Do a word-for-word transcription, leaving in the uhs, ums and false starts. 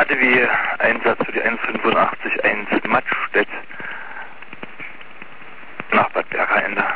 A D W, Einsatz für die eins fünf acht eins Mattstedt nach Bad Berka Ende.